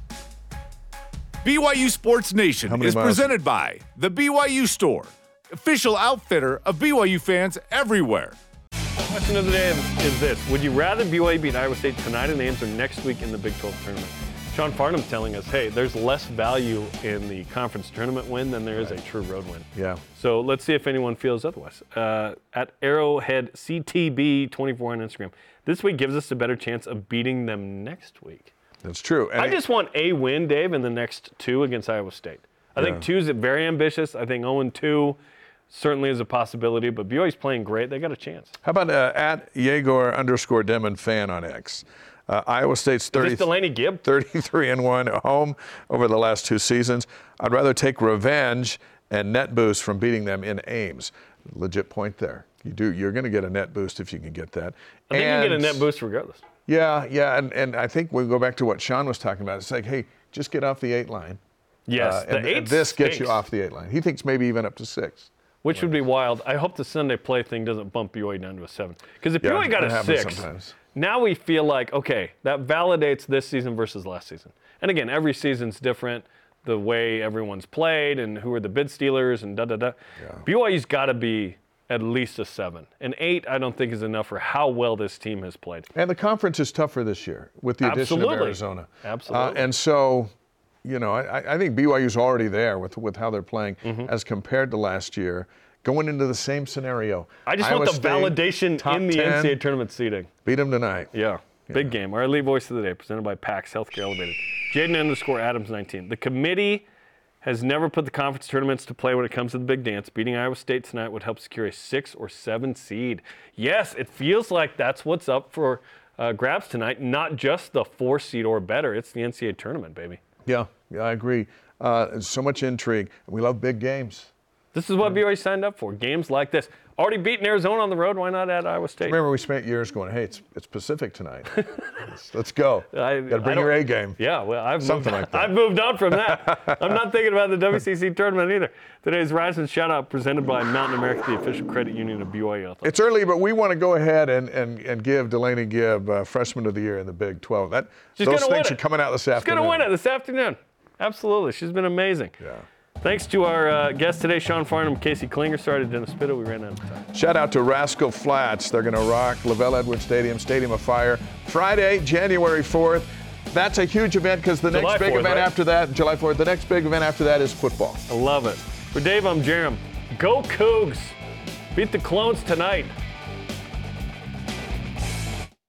BYU Sports Nation is presented by the BYU Store, official outfitter of BYU fans everywhere. Question of the day is this. Would you rather BYU beat Iowa State tonight in Ames or next week in the Big 12 tournament? Sean Farnham's telling us, hey, there's less value in the conference tournament win than there is a true road win. Yeah. So let's see if anyone feels otherwise. At Arrowhead CTB24 on Instagram, this week gives us a better chance of beating them next week. That's true. And I just want a win, Dave, in the next 2 against Iowa State. I think 2 is very ambitious. I think 0-2 certainly is a possibility, but BYU's playing great. They got a chance. How about at Yegor_Demon fan on X? Iowa State's 33-1 at home over the last 2 seasons. I'd rather take revenge and net boost from beating them in Ames. Legit point there. You're going to get a net boost if you can get that. I think you can get a net boost regardless. Yeah, and I think we go back to what Sean was talking about. It's like, hey, just get off the 8 line. Yes, the 8 and this gets you off the 8 line. He thinks maybe even up to 6. Which would be wild. I hope the Sunday play thing doesn't bump BYU down to a 7. Because if BYU got a 6, now we feel like, okay, that validates this season versus last season. And again, every season's different, the way everyone's played and who are the bid stealers and da-da-da. Yeah. BYU's got to be at least a 7. An 8, I don't think, is enough for how well this team has played. And the conference is tougher this year with the addition of Arizona. Absolutely. And so, you know, I think BYU's already there with how they're playing as compared to last year, going into the same scenario. I just want the validation in the NCAA tournament seeding. Beat them tonight. Yeah. Big game. Our elite voice of the day, presented by PAX Healthcare Elevated. Jaden_Adams19. The committee has never put the conference tournaments to play when it comes to the big dance. Beating Iowa State tonight would help secure a 6 or 7 seed. Yes, it feels like that's what's up for grabs tonight, not just the 4 seed or better. It's the NCAA tournament, baby. Yeah, I agree. There's so much intrigue. We love big games. This is what BYU signed up for, games like this. Already beaten Arizona on the road. Why not at Iowa State? Remember, we spent years going, hey, it's Pacific tonight. Let's go. Got to bring your A game. Yeah, well, I've moved on from that. I'm not thinking about the WCC tournament either. Today's Rise and Shout Out presented by Mountain America, the official credit union of BYU Athletics. It's early, but we want to go ahead and give Delaney Gibb Freshman of the Year in the Big 12. Those things are coming out this afternoon. She's going to win it this afternoon. Absolutely. She's been amazing. Yeah. Thanks to our guests today, Sean Farnham, Casey Klinger. Sorry to Dennis Spittle. We ran out of time. Shout out to Rascal Flats. They're going to rock Lavelle Edwards Stadium of Fire, Friday, January 4th. That's a huge event because the next big event after that, July 4th, the next big event after that is football. I love it. For Dave, I'm Jerem. Go Cougs. Beat the Clones tonight.